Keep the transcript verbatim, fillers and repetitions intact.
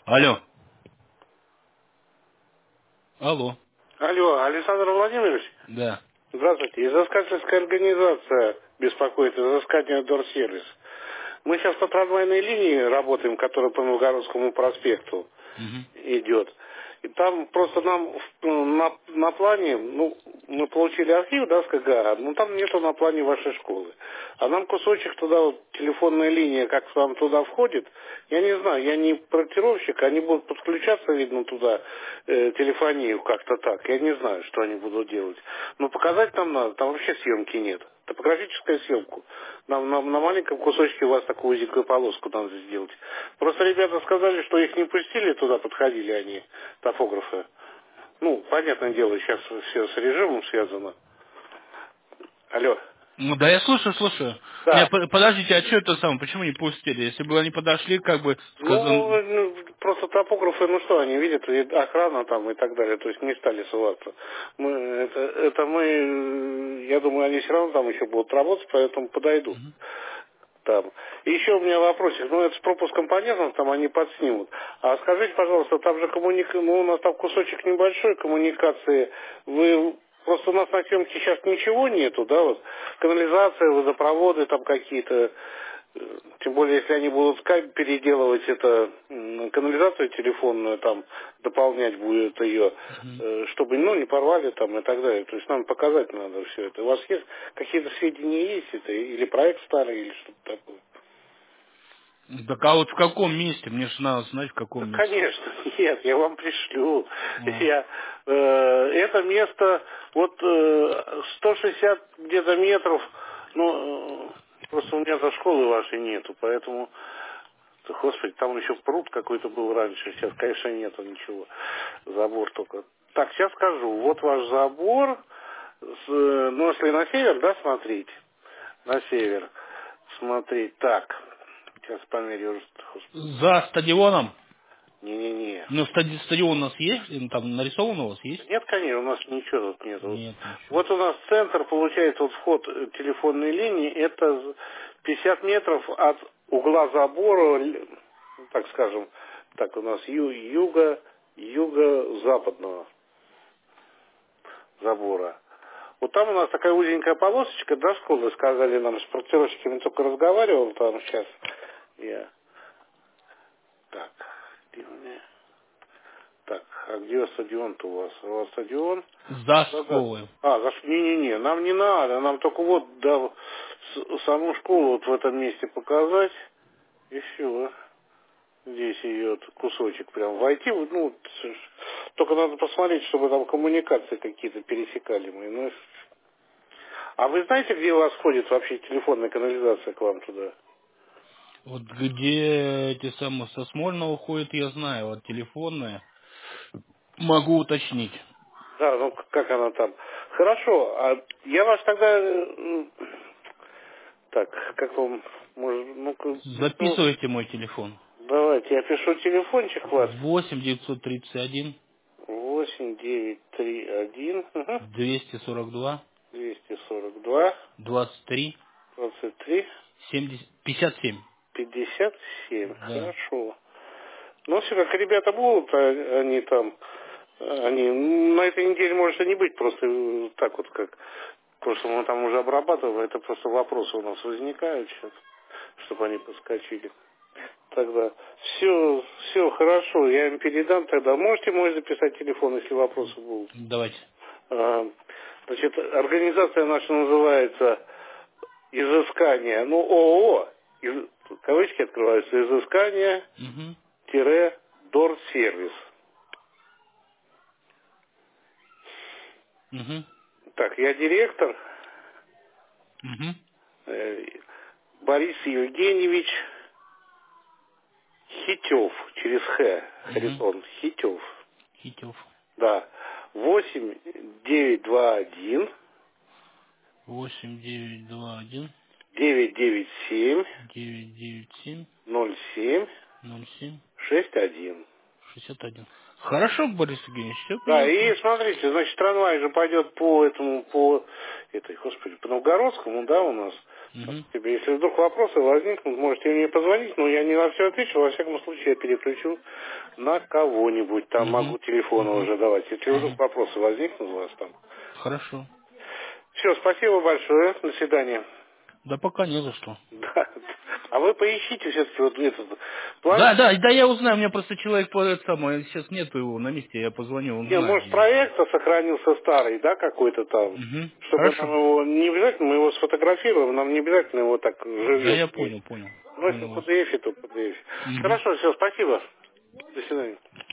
Алло. Алло. Алло, Александр Владимирович? Да. Здравствуйте. Изыскательская организация беспокоит, изыскательный дорсервис. Мы сейчас по трамвайной линии работаем, которая по Новгородскому проспекту Мгм. идет. И там просто нам в- на, на плане, ну, мы получили архив, да, с КГА, но там нету на плане вашей школы. А нам кусочек туда, вот, телефонная линия, как вам туда входит, я не знаю, я не проектировщик, они будут подключаться, видно, туда, э, телефонию как-то так. Я не знаю, что они будут делать. Но показать нам надо, там вообще съемки нет. Топографическую съемку. Нам, нам на маленьком кусочке у вас такую узенькую полоску надо сделать. Просто ребята сказали, что их не пустили туда, подходили они, топографы. Ну, понятное дело, сейчас все с режимом связано. Алло. Ну да, я слушаю, слушаю. Не, Да. по- подождите, а что это самое, почему не пустили? Если бы они подошли, как бы сказал. Ну, ну, просто топографы, ну что, они видят, и охрана там и так далее, то есть не стали ссылаться. Мы, это, это мы, э, я думаю, они все равно там еще будут работать, поэтому подойдут. Там. И еще у меня вопросик, ну это с пропуском понятно, там они подснимут. А скажите, пожалуйста, там же коммуника... ну у нас там кусочек небольшой коммуникации, вы просто у нас на съемке сейчас ничего нету, да, вот канализация, водопроводы там какие-то, э, тем более если они будут скайп переделывать это, м, канализацию телефонную там, дополнять будет ее, Мгм. э, чтобы, ну, не порвали там и так далее. То есть нам показать надо все это. У вас есть какие-то сведения есть это, или проект старый, или что-то такое? Так а вот в каком месте? Мне же надо знать, в Да, каком месте. конечно, нет, я вам пришлю. О. Я, э, это место, вот э, сто шестьдесят где-то метров, ну, э, просто у меня за школы вашей нету, поэтому, да, господи, там еще пруд какой-то был раньше, сейчас, конечно, нету ничего, забор только. Так, сейчас скажу, вот ваш забор, с, э, ну, если на север, да, смотреть, на север смотреть, так, сейчас померяю, господи, За стадионом? не-не-не. Ну, стади- стадион у нас есть? Или там нарисован у вас есть? Нет, конечно, у нас ничего тут нет. Вот Нет, ничего. вот у нас центр, получается, вот вход э, телефонной линии, это пятьдесят метров от угла забора, л- ну, так скажем, так у нас ю- юго, юго-западного забора. Вот там у нас такая узенькая полосочка до школы, сказали нам, с проектировщиками только разговаривал там сейчас. Я. Так, где у меня? Так, а где стадион-то у вас? У вас стадион? За Да-да. школой. А, за ш- не-не-не, нам не надо, нам только вот да, с- саму школу вот в этом месте показать, и все. Здесь ее кусочек прям войти, вот, ну, вот, с- только надо посмотреть, чтобы там коммуникации какие-то пересекали мы. Ну, а вы знаете, где у вас ходит вообще телефонная канализация к вам туда? Вот где эти самые со Смольного уходят, я знаю, вот телефонная. Могу уточнить. Да, ну к- как она там? Хорошо, а я вас тогда... э, Так, как вам... Может, ну-ка, ну, Записывайте мой телефон. давайте, я пишу телефончик ваш. восемь девятьсот тридцать один Восемь девять три один двести сорок два двести сорок два двадцать три двадцать три семьдесят пятьдесят семь. пятьдесят семь. Да. Хорошо. Ну, все, как ребята будут, а- они там, они на этой неделе может и не быть, просто э, так вот, как в прошлом мы там уже обрабатывали, это просто вопросы у нас возникают сейчас, чтобы они подскочили. Тогда все, все хорошо, я им передам тогда. Можете мой записать телефон, если вопросы будут? Давайте. А, Значит, организация наша называется «Изыскание», ну, ООО, из- кавычки открываются, Угу. «Изыскание-Дорсервис». Угу. Так, я директор, Угу. э, Борис Евгеньевич Хитев, через Х, Угу. Харитон, Хитев, Хитев. да, восемь девять два один восемь девять два один девять девять семь девять девять семь ноль семь ноль семь шесть один. шестьдесят один. Хорошо, Борис Евгеньевич, все Да, понятно. и смотрите, значит, трамвай же пойдет по этому, по этой, господи, по Новгородскому, да, у нас. Угу. Тебе, если вдруг вопросы возникнут, можете мне позвонить, но я не на все отвечу, во всяком случае я переключу на кого-нибудь, там Угу. могу телефоны Угу. уже давать. Если вдруг Угу. вопросы возникнут у вас там. Хорошо. Все, спасибо большое, до свидания. Да пока не за что. Да. А вы поищите все-таки вот этот план. Да, да, да, я узнаю, у меня просто человек по это самое, сейчас нету его на месте, я позвоню, он Не, знает, может, где он. проект сохранился старый, да, какой-то там. Угу. Чтобы нам Хорошо. его, не обязательно мы его сфотографируем, нам не обязательно его так Да живьем я иметь. понял, понял. Ну, если в Понял пи вас. ди эф, то в пи ди эф. Угу. Хорошо, все, спасибо. До свидания.